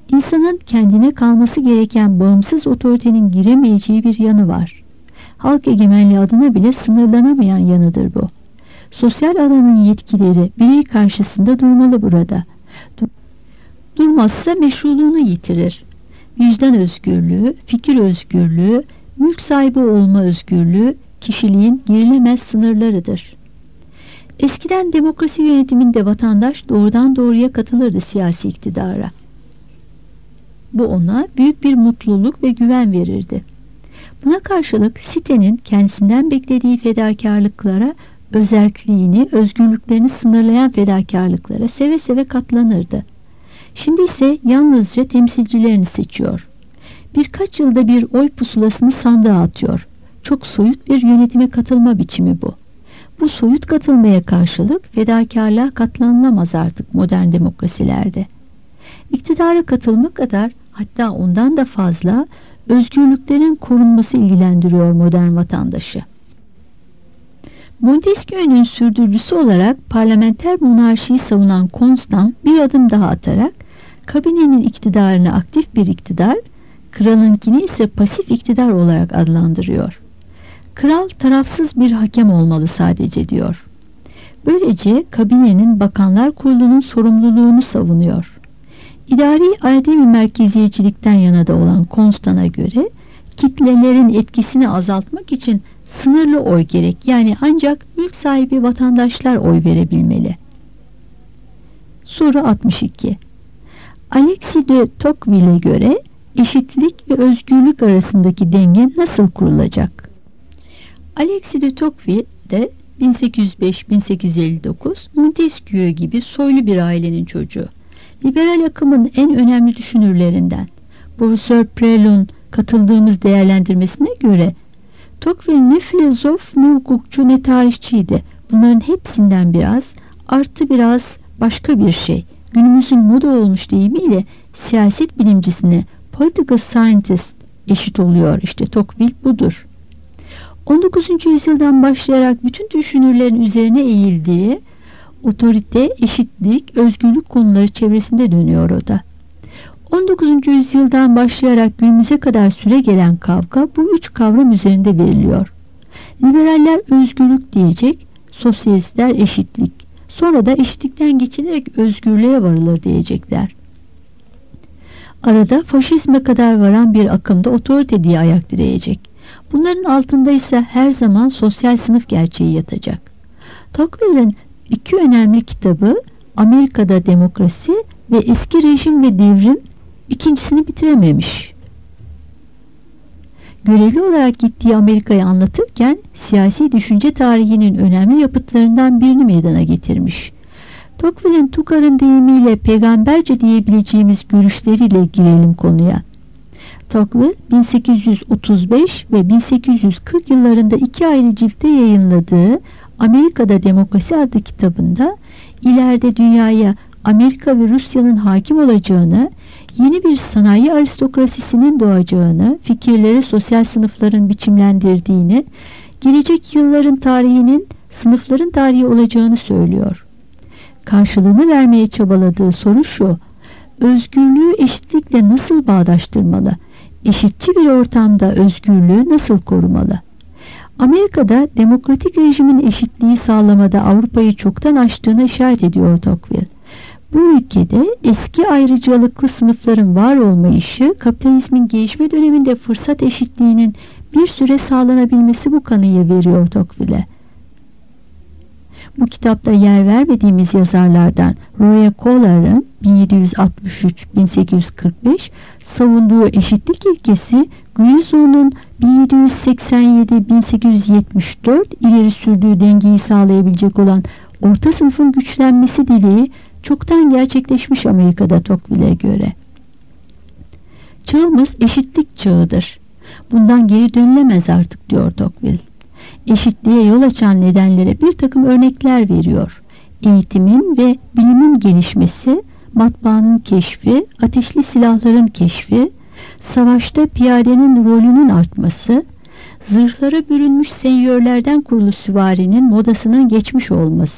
İnsanın kendine kalması gereken bağımsız otoritenin giremeyeceği bir yanı var. Halk egemenliği adına bile sınırlanamayan yanıdır bu. Sosyal alanın yetkileri birey karşısında durmalı burada. Durmazsa meşruluğunu yitirir. Vicdan özgürlüğü, fikir özgürlüğü, mülk sahibi olma özgürlüğü kişiliğin girilemez sınırlarıdır. Eskiden demokrasi yönetiminde vatandaş doğrudan doğruya katılırdı siyasi iktidara. Bu ona büyük bir mutluluk ve güven verirdi. Buna karşılık sitenin kendisinden beklediği fedakarlıklara, özerkliğini, özgürlüklerini sınırlayan fedakarlıklara seve seve katlanırdı. Şimdi ise yalnızca temsilcilerini seçiyor. Birkaç yılda bir oy pusulasını sandığa atıyor. Çok soyut bir yönetime katılma biçimi bu. Bu soyut katılmaya karşılık fedakarlığa katlanılamaz artık modern demokrasilerde. İktidara katılma kadar, hatta ondan da fazla özgürlüklerin korunması ilgilendiriyor modern vatandaşı. Montesquieu'nun sürdürücüsü olarak parlamenter monarşiyi savunan Constant bir adım daha atarak kabinenin iktidarını aktif bir iktidar, kralınkini ise pasif iktidar olarak adlandırıyor. Kral tarafsız bir hakem olmalı sadece diyor. Böylece kabinenin Bakanlar Kurulu'nun sorumluluğunu savunuyor. İdari ademi merkeziyetçilikten yana da olan Constant'a göre kitlelerin etkisini azaltmak için sınırlı oy gerek, yani ancak mülk sahibi vatandaşlar oy verebilmeli. Soru altmış iki. Alexis de Tocqueville'e göre eşitlik ve özgürlük arasındaki denge nasıl kurulacak? Alexis de Tocqueville de bin sekiz yüz beş bin sekiz yüz elli dokuz Montesquieu gibi soylu bir ailenin çocuğu. Liberal akımın en önemli düşünürlerinden. Profesör Prel'un katıldığımız değerlendirmesine göre Tocqueville ne filozof, ne hukukçu, ne tarihçiydi. Bunların hepsinden biraz, artı biraz başka bir şey. Günümüzün moda olmuş deyimiyle siyaset bilimcisine political scientist eşit oluyor. İşte Tocqueville budur. on dokuzuncu yüzyıldan başlayarak bütün düşünürlerin üzerine eğildiği otorite, eşitlik, özgürlük konuları çevresinde dönüyor o da. on dokuzuncu yüzyıldan başlayarak günümüze kadar süre gelen kavga bu üç kavram üzerinde veriliyor. Liberaller özgürlük diyecek, sosyalistler eşitlik, sonra da eşitlikten geçilerek özgürlüğe varılır diyecekler. Arada faşizme kadar varan bir akımda otorite diye ayak direyecek. Bunların altında ise her zaman sosyal sınıf gerçeği yatacak. Tocqueville'in iki önemli kitabı Amerika'da Demokrasi ve Eski Rejim ve Devrim, ikincisini bitirememiş. Görevli olarak gittiği Amerika'yı anlatırken siyasi düşünce tarihinin önemli yapıtlarından birini meydana getirmiş. Tocqueville'in Tukar'ın deyimiyle peygamberce diyebileceğimiz görüşleriyle girelim konuya. Tocqueville bin sekiz yüz otuz beş ve bin sekiz yüz kırk yıllarında iki ayrı ciltte yayınladığı Amerika'da Demokrasi adlı kitabında ileride dünyaya Amerika ve Rusya'nın hakim olacağını, yeni bir sanayi aristokrasisinin doğacağını, fikirleri sosyal sınıfların biçimlendirdiğini, gelecek yılların tarihinin sınıfların tarihi olacağını söylüyor. Karşılığını vermeye çabaladığı soru şu: özgürlüğü eşitlikle nasıl bağdaştırmalı? Eşitçi bir ortamda özgürlüğü nasıl korumalı? Amerika'da demokratik rejimin eşitliği sağlamada Avrupa'yı çoktan aştığına işaret ediyor Tocqueville. Bu ülkede eski ayrıcalıklı sınıfların var olmayışı, kapitalizmin gelişme döneminde fırsat eşitliğinin bir süre sağlanabilmesi bu kanıyı veriyor Tocqueville'e. Bu kitapta yer vermediğimiz yazarlardan Roy Collard'ın bin yedi yüz altmış üç bin sekiz yüz kırk beş savunduğu eşitlik ilkesi, Guizot'un bin yedi yüz seksen yedi bin sekiz yüz yetmiş dört ileri sürdüğü dengeyi sağlayabilecek olan orta sınıfın güçlenmesi dileği çoktan gerçekleşmiş Amerika'da Tocqueville'e göre. Çağımız eşitlik çağıdır. Bundan geri dönülemez artık diyor Tocqueville. Eşitliğe yol açan nedenlere bir takım örnekler veriyor. Eğitimin ve bilimin gelişmesi, matbaanın keşfi, ateşli silahların keşfi, savaşta piyadenin rolünün artması, zırhlara bürünmüş seyyörlerden kurulu süvarinin modasının geçmiş olması,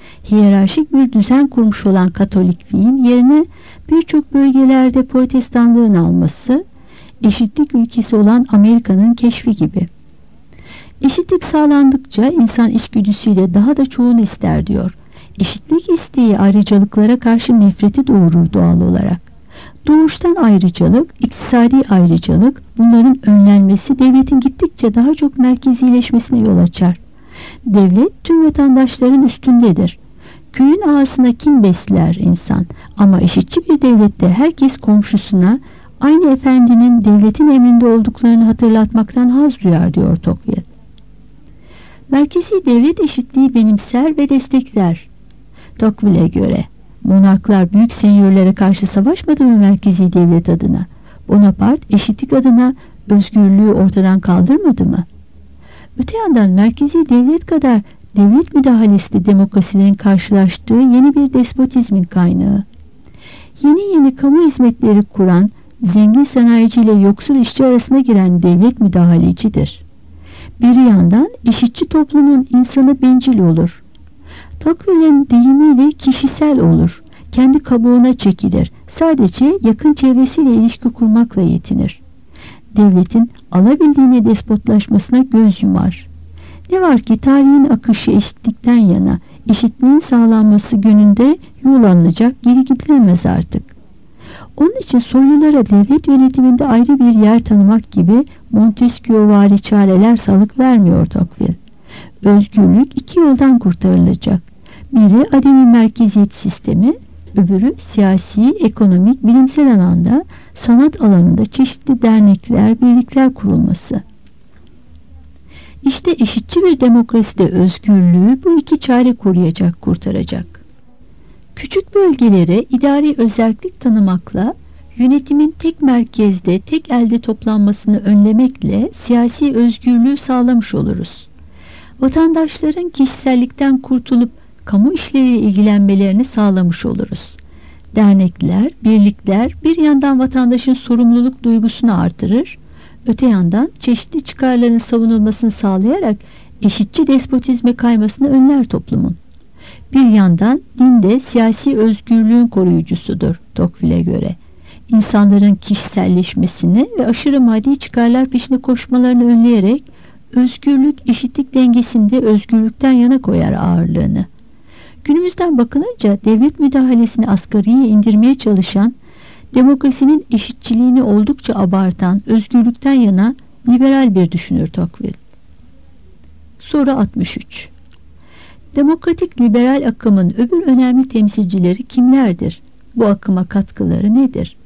hiyerarşik bir düzen kurmuş olan Katolikliğin yerine birçok bölgelerde Protestanlığın alması, eşitlik ülkesi olan Amerika'nın keşfi gibi. Eşitlik sağlandıkça insan içgüdüsüyle daha da çoğunu ister diyor. Eşitlik isteği ayrıcalıklara karşı nefreti doğurur doğal olarak. Doğuştan ayrıcalık, iktisadi ayrıcalık, bunların önlenmesi devletin gittikçe daha çok merkezileşmesine yol açar. Devlet tüm vatandaşların üstündedir. Köyün ağasına kin besler insan ama eşitçi bir devlette herkes komşusuna aynı efendinin devletin emrinde olduklarını hatırlatmaktan haz duyar diyor Tocqueville. Merkezi devlet eşitliği benimser ve destekler. Tocqueville'e göre monarklar büyük senyörlere karşı savaşmadı mı merkezi devlet adına? Bonaparte eşitlik adına özgürlüğü ortadan kaldırmadı mı? Öte yandan merkezi devlet kadar devlet müdahalesi de demokrasinin karşılaştığı yeni bir despotizmin kaynağı. Yeni yeni kamu hizmetleri kuran, zengin sanayici ile yoksul işçi arasına giren devlet müdahalecidir. Bir yandan eşitçi toplumun insanı bencil olur. Tocqueville'in deyimiyle kişisel olur. Kendi kabuğuna çekilir. Sadece yakın çevresiyle ilişki kurmakla yetinir. Devletin alabildiğine despotlaşmasına göz yumar. Ne var ki tarihin akışı eşitlikten yana, eşitliğin sağlanması gününde yuğlanılacak, geri gidilemez artık. Onun için soylulara devlet yönetiminde ayrı bir yer tanımak gibi Montesquieu'vari çareler salık vermiyor Tocqueville. Özgürlük iki yoldan kurtarılacak. Biri ademi merkeziyet sistemi, öbürü siyasi, ekonomik, bilimsel alanda, sanat alanında çeşitli dernekler, birlikler kurulması. İşte eşitçi bir demokraside özgürlüğü bu iki çare koruyacak, kurtaracak. Küçük bölgelere idari özerklik tanımakla, yönetimin tek merkezde, tek elde toplanmasını önlemekle siyasi özgürlüğü sağlamış oluruz. Vatandaşların kişisellikten kurtulup kamu işleriyle ilgilenmelerini sağlamış oluruz. Dernekler, birlikler bir yandan vatandaşın sorumluluk duygusunu artırır, öte yandan çeşitli çıkarların savunulmasını sağlayarak eşitçi despotizme kaymasını önler toplumun. Bir yandan din de siyasi özgürlüğün koruyucusudur Tocqueville'e göre. İnsanların kişiselleşmesini ve aşırı maddi çıkarlar peşine koşmalarını önleyerek özgürlük eşitlik dengesinde özgürlükten yana koyar ağırlığını. Günümüzden bakılınca devlet müdahalesini asgariye indirmeye çalışan, demokrasinin eşitçiliğini oldukça abartan, özgürlükten yana liberal bir düşünür Tocqueville. Soru altmış üç. Demokratik liberal akımın öbür önemli temsilcileri kimlerdir? Bu akıma katkıları nedir?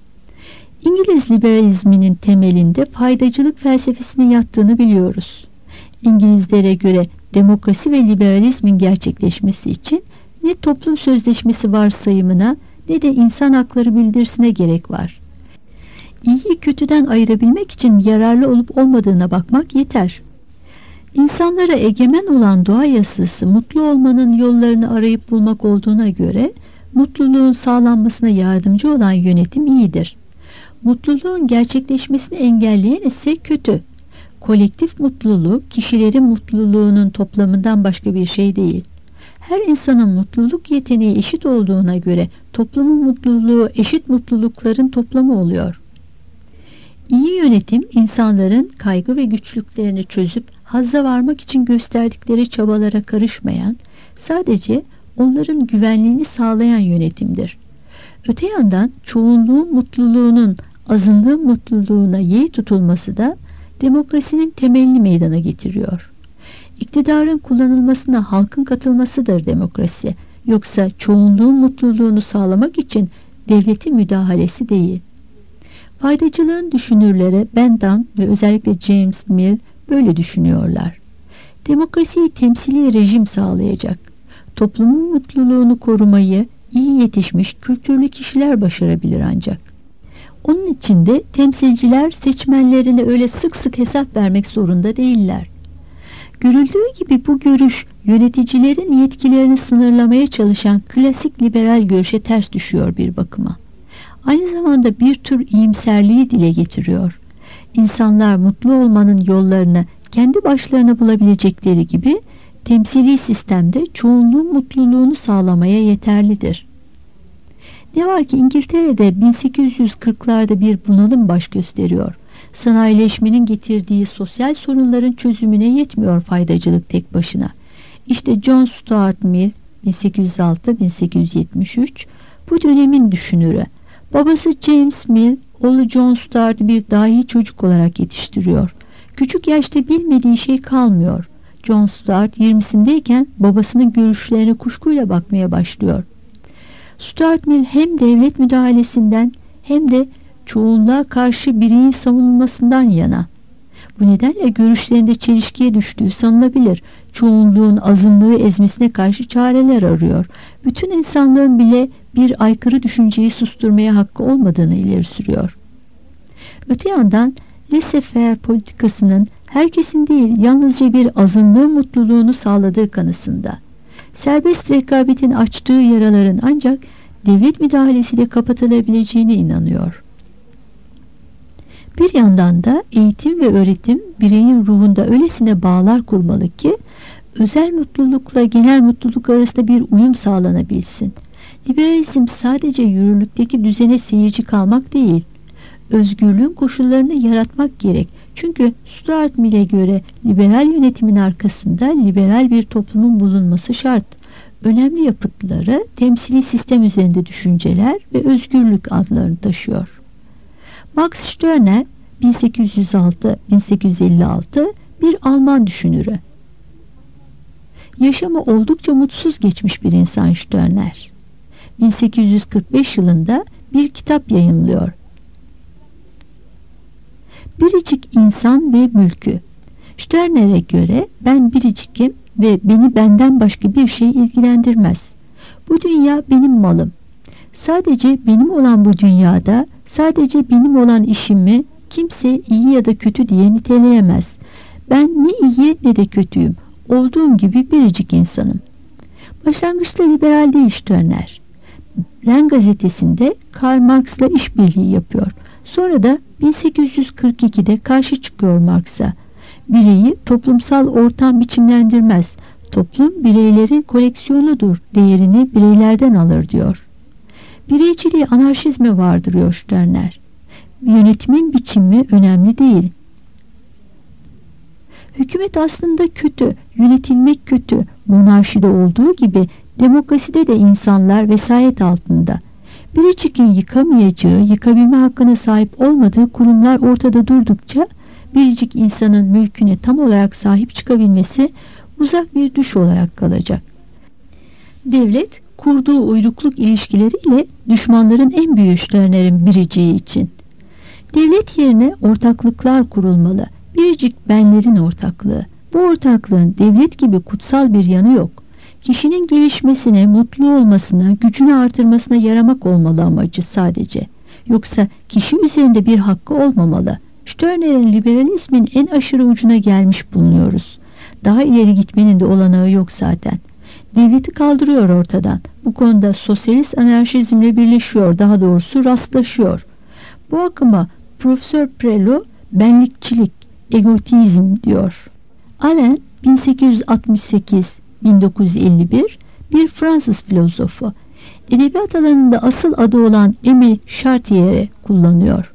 İngiliz liberalizminin temelinde faydacılık felsefesinin yattığını biliyoruz. İngilizlere göre demokrasi ve liberalizmin gerçekleşmesi için ne toplum sözleşmesi varsayımına ne de insan hakları bildirisine gerek var. İyiyi kötüden ayırabilmek için yararlı olup olmadığına bakmak yeter. İnsanlara egemen olan doğa yasası mutlu olmanın yollarını arayıp bulmak olduğuna göre mutluluğun sağlanmasına yardımcı olan yönetim iyidir. Mutluluğun gerçekleşmesini engelleyen ise kötü. Kolektif mutluluk kişilerin mutluluğunun toplamından başka bir şey değil. Her insanın mutluluk yeteneği eşit olduğuna göre toplumun mutluluğu eşit mutlulukların toplamı oluyor. İyi yönetim insanların kaygı ve güçlüklerini çözüp hazza varmak için gösterdikleri çabalara karışmayan, sadece onların güvenliğini sağlayan yönetimdir. Öte yandan çoğunluğun mutluluğunun azınlığın mutluluğuna yeğ tutulması da demokrasinin temelini meydana getiriyor. İktidarın kullanılmasına halkın katılmasıdır demokrasi. Yoksa çoğunluğun mutluluğunu sağlamak için devletin müdahalesi değil. Faydacılığın düşünürleri Bentham ve özellikle James Mill böyle düşünüyorlar. Demokrasiyi temsili rejim sağlayacak. Toplumun mutluluğunu korumayı iyi yetişmiş kültürlü kişiler başarabilir ancak. Onun için de temsilciler seçmenlerine öyle sık sık hesap vermek zorunda değiller. Görüldüğü gibi bu görüş yöneticilerin yetkilerini sınırlamaya çalışan klasik liberal görüşe ters düşüyor bir bakıma. Aynı zamanda bir tür iyimserliği dile getiriyor. İnsanlar mutlu olmanın yollarını kendi başlarına bulabilecekleri gibi temsili sistemde çoğunluğun mutluluğunu sağlamaya yeterlidir. Ne var ki İngiltere'de bin sekiz yüz kırklarda bir bunalım baş gösteriyor. Sanayileşmenin getirdiği sosyal sorunların çözümüne yetmiyor faydacılık tek başına. İşte John Stuart Mill bin sekiz yüz altı bin sekiz yüz yetmiş üç bu dönemin düşünürü. Babası James Mill, oğlu John Stuart'ı bir dahi çocuk olarak yetiştiriyor. Küçük yaşta bilmediği şey kalmıyor. John Stuart yirmisindeyken babasının görüşlerine kuşkuyla bakmaya başlıyor. Stuart Mill hem devlet müdahalesinden hem de çoğunluğa karşı bireyin savunulmasından yana. Bu nedenle görüşlerinde çelişkiye düştüğü sanılabilir. Çoğunluğun azınlığı ezmesine karşı çareler arıyor. Bütün insanlığın bile bir aykırı düşünceyi susturmaya hakkı olmadığını ileri sürüyor. Öte yandan laissez-faire politikasının herkesin değil yalnızca bir azınlığın mutluluğunu sağladığı kanısında. Serbest rekabetin açtığı yaraların ancak devlet müdahalesiyle kapatılabileceğine inanıyor. Bir yandan da eğitim ve öğretim bireyin ruhunda öylesine bağlar kurmalı ki özel mutlulukla genel mutluluk arasında bir uyum sağlanabilsin. Liberalizm sadece yürürlükteki düzene seyirci kalmak değil, özgürlüğün koşullarını yaratmak gerek. Çünkü Stuart Mill'e göre liberal yönetimin arkasında liberal bir toplumun bulunması şart. Önemli yapıtları temsili sistem üzerinde düşünceler ve özgürlük adlarını taşıyor. Max Stirner bin sekiz yüz altı bin sekiz yüz elli altı bir Alman düşünürü. Yaşamı oldukça mutsuz geçmiş bir insan Stirner. bin sekiz yüz kırk beş yılında bir kitap yayınlıyor. Biricik İnsan ve Mülkü. Stirner'e göre ben biricikim ve beni benden başka bir şey ilgilendirmez. Bu dünya benim malım. Sadece benim olan bu dünyada sadece benim olan işimi kimse iyi ya da kötü diye niteleyemez. Ben ne iyi ne de kötüyüm. Olduğum gibi biricik insanım. Başlangıçta liberal değil Stirner. Ren gazetesinde Karl Marx'la işbirliği yapıyor. Sonra da bin sekiz yüz kırk ikide karşı çıkıyor Marx'a. Bireyi toplumsal ortam biçimlendirmez. Toplum bireylerin koleksiyonudur. Değerini bireylerden alır diyor. Bireyciliği anarşizme vardırıyor Stirner. Yönetimin biçimi önemli değil. Hükümet aslında kötü, yönetilmek kötü. Monarşide olduğu gibi demokraside de insanlar vesayet altında. Biricikin yıkamayacağı, yıkabilme hakkına sahip olmadığı kurumlar ortada durdukça biricik insanın mülküne tam olarak sahip çıkabilmesi uzak bir düş olarak kalacak. Devlet kurduğu uyrukluk ilişkileriyle düşmanların en büyük Stirner'in biriciği için. Devlet yerine ortaklıklar kurulmalı. Biricik benlerin ortaklığı. Bu ortaklığın devlet gibi kutsal bir yanı yok. Kişinin gelişmesine, mutlu olmasına, gücünü artırmasına yaramak olmalı amacı sadece. Yoksa kişi üzerinde bir hakkı olmamalı. Stirner'in liberalizmin en aşırı ucuna gelmiş bulunuyoruz. Daha ileri gitmenin de olanağı yok zaten. Devleti kaldırıyor ortadan. Bu konuda sosyalist anarşizmle birleşiyor, daha doğrusu rastlaşıyor. Bu akıma Profesör Prelo benlikçilik, egotizm diyor. Alain bin sekiz yüz altmış sekiz bin dokuz yüz elli bir bir Fransız filozofu. Edebiyat alanında asıl adı olan Aimé Chartier'i kullanıyor.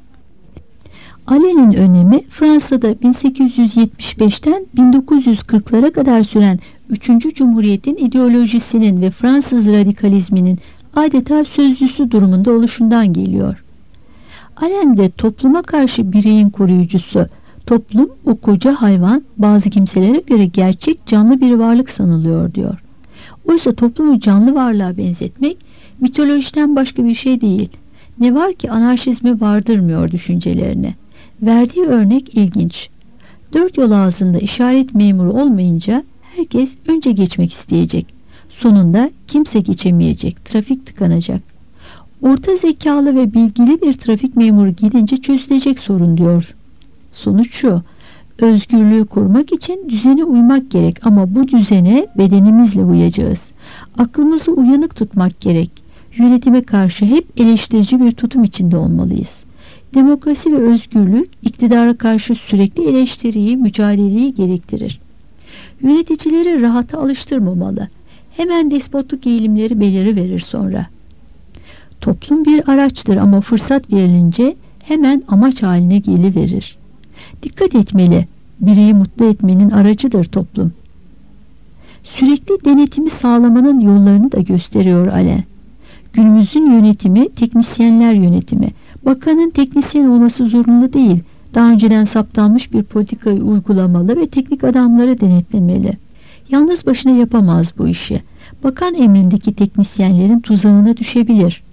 Alain'in önemi Fransa'da bin sekiz yüz yetmiş beşten bin dokuz yüz kırklara kadar süren üçüncü Cumhuriyet'in ideolojisinin ve Fransız radikalizminin adeta sözcüsü durumunda oluşundan geliyor. Alain de topluma karşı bireyin koruyucusu. Toplum o koca hayvan bazı kimselere göre gerçek canlı bir varlık sanılıyor diyor. Oysa toplumu canlı varlığa benzetmek mitolojiden başka bir şey değil. Ne var ki anarşizme vardırmıyor düşüncelerini. Verdiği örnek ilginç. Dört yol ağzında işaret memuru olmayınca herkes önce geçmek isteyecek. Sonunda kimse geçemeyecek. Trafik tıkanacak. Orta zekalı ve bilgili bir trafik memuru gidince çözülecek sorun diyor. Sonuç şu: özgürlüğü korumak için düzene uymak gerek ama bu düzene bedenimizle uyacağız. Aklımızı uyanık tutmak gerek. Yönetime karşı hep eleştirici bir tutum içinde olmalıyız. Demokrasi ve özgürlük iktidara karşı sürekli eleştiriyi, mücadeleyi gerektirir. Yöneticileri rahata alıştırmamalı. Hemen despotluk eğilimleri beliriverir sonra. Toplum bir araçtır ama fırsat verilince hemen amaç haline geliverir. Dikkat etmeli. Bireyi mutlu etmenin aracıdır toplum. Sürekli denetimi sağlamanın yollarını da gösteriyor Allen. Günümüzün yönetimi teknisyenler yönetimi. Bakanın teknisyen olması zorunlu değil. Daha önceden saptanmış bir politikayı uygulamalı ve teknik adamları denetlemeli. Yalnız başına yapamaz bu işi. Bakan emrindeki teknisyenlerin tuzağına düşebilir.